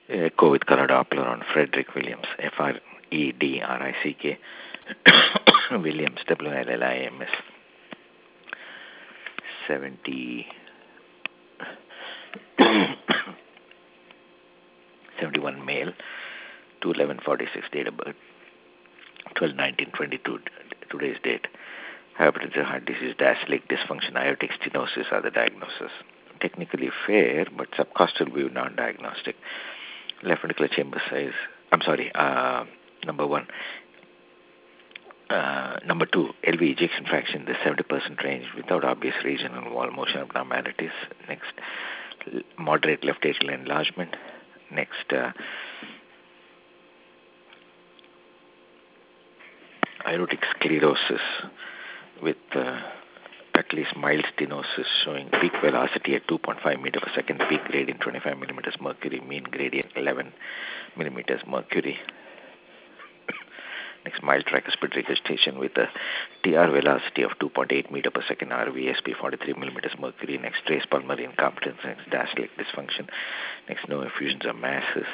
Echo with color Doppler on Frederick Williams, Fredrick Williams, WLLIMS, 70, 71 male, 2/11/46 date of birth, 12/19/22 today's date. Hypertension, heart disease, diastolic dysfunction, aortic stenosis are the diagnosis. Technically fair, but subcostal view non-diagnostic. Left ventricular chamber size. I'm sorry. Number one. Number two, LV ejection fraction in the 70% range without obvious regional wall motion abnormalities. Next, moderate left atrial enlargement. Next, aortic sclerosis with at least mild stenosis showing peak velocity at 2.5 meter per second, peak gradient 25 millimeters mercury, mean gradient 11 millimeters mercury. Next, mild tricuspid regurgitation with a TR velocity of 2.8 meter per second, RVSP 43 millimeters mercury. Next, trace pulmonary incompetence. Next, diastolic dysfunction. Next, no effusions or masses.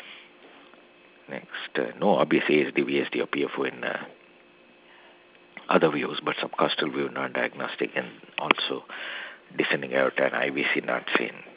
Next, no obvious ASD, VSD or PFO in other views, but subcostal view non-diagnostic, and also descending aorta and IVC not seen.